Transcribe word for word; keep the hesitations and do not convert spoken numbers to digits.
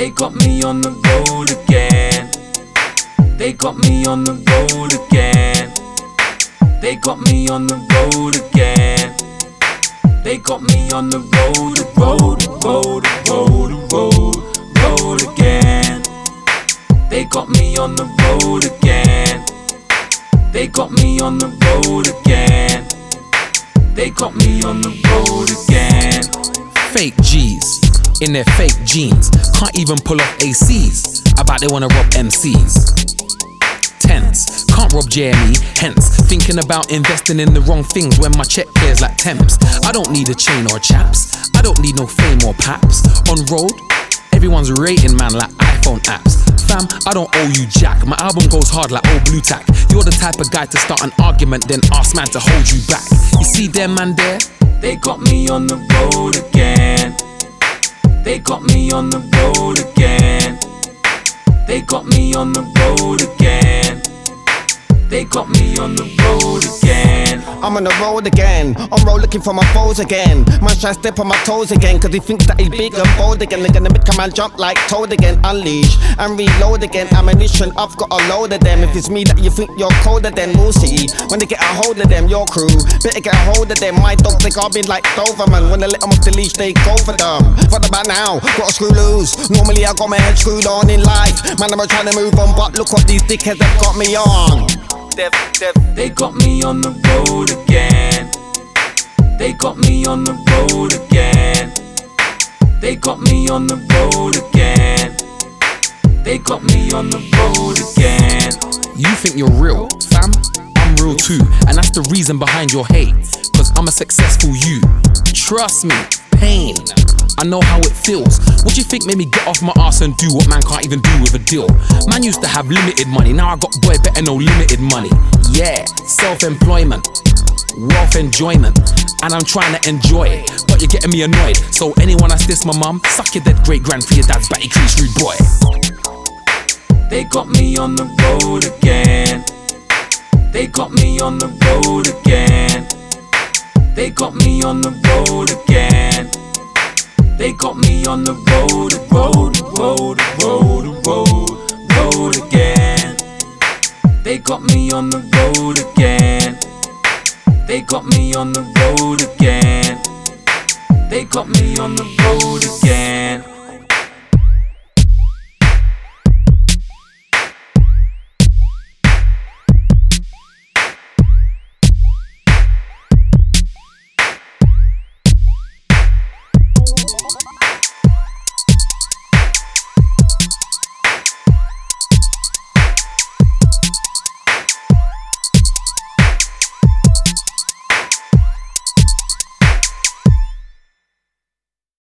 They got me on the road again. They got me on the road again. They got me on the road again. They got me on the road, the road, the road, the road, the road, road again. They got me on the road again. They got me on the road again. They got me on the road again. Fake G's in their fake jeans, can't even pull off A Cs. I bet they wanna rob M Cs. Tense, can't rob J M E, hence thinking about investing in the wrong things when my check clears like Thames. I don't need a chain or chaps, I don't need no fame or paps. On road, everyone's rating man like iPhone apps. Fam, I don't owe you jack, my album goes hard like old blue tack. You're the type of guy to start an argument then ask man to hold you back. You see them man there? They got me on the road again. They got me on the road again. They got me on the road again. They got me on the road again. I'm on the road again, on road looking for my foes again. Man try to step on my toes again, cause he thinks that he's big and bold again. They're gonna make a man jump like Toad again. Unleash and reload again, ammunition, I've got a load of them. If it's me that you think you're colder, then we'll see. When they get a hold of them, your crew better get a hold of them. My dogs, they got been like Doberman. When they let them off the leash, they go for them. What about now? Got a screw loose. Normally I got my head screwed on in life. Man, I'm trying to move on, but look what these dickheads have got me on. Def, def. They got me on the road again. They got me on the road again. They got me on the road again. They got me on the road again. You think you're real, fam? I'm real too, and that's the reason behind your hate. Cause I'm a successful you. Trust me, pain. I know how it feels. What do you think made me get off my ass and do what man can't even do with a deal? Man used to have limited money, now I got boy better know limited money. Yeah, self-employment, wealth enjoyment, and I'm trying to enjoy it, but you're getting me annoyed. So anyone that's diss my mum, suck your dead great grand for your dad's batty crease rude boy. They got me on the road again. They got me on the road again. They got me on the road again. They got me on the road, the road, the road, the road, the road, road again. They got me on the road again. They got me on the road again. They got me on the road again.